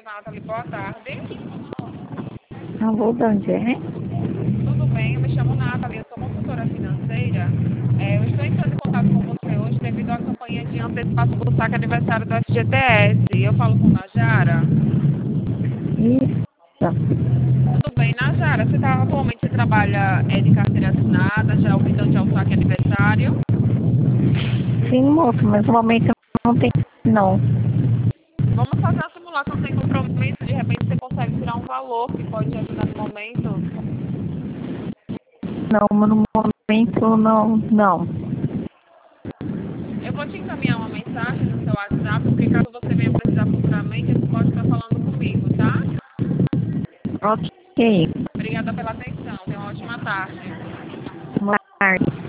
Nathalie, boa tarde. Alô, de onde é? Tudo bem? Eu me chamo Nathalie, eu sou consultora financeira. Eu estou entrando em contato com você hoje devido à campanha de antecipação do saque aniversário do FGTS. Eu falo com Najara. Isso. Tudo bem, Najara, atualmente você trabalha de carteira assinada, já optante ao saque aniversário? Sim, moço, mas no momento não tem, não. Vamos fazer uma simulação sem compromisso, de repente você consegue tirar um valor que pode te ajudar no momento. Não, mas no momento não. Eu vou te encaminhar uma mensagem no seu WhatsApp, porque caso você venha precisar futuramente, você pode estar falando comigo, tá? Ok. Obrigada pela atenção. Tenha uma ótima tarde. Boa tarde.